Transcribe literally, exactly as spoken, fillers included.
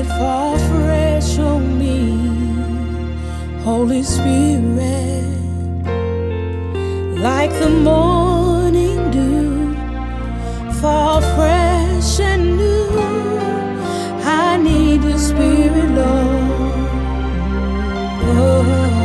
Spirit, fall fresh on me. Holy Spirit, like the morning dew, fall fresh and new. I need your Spirit, Lord. Oh.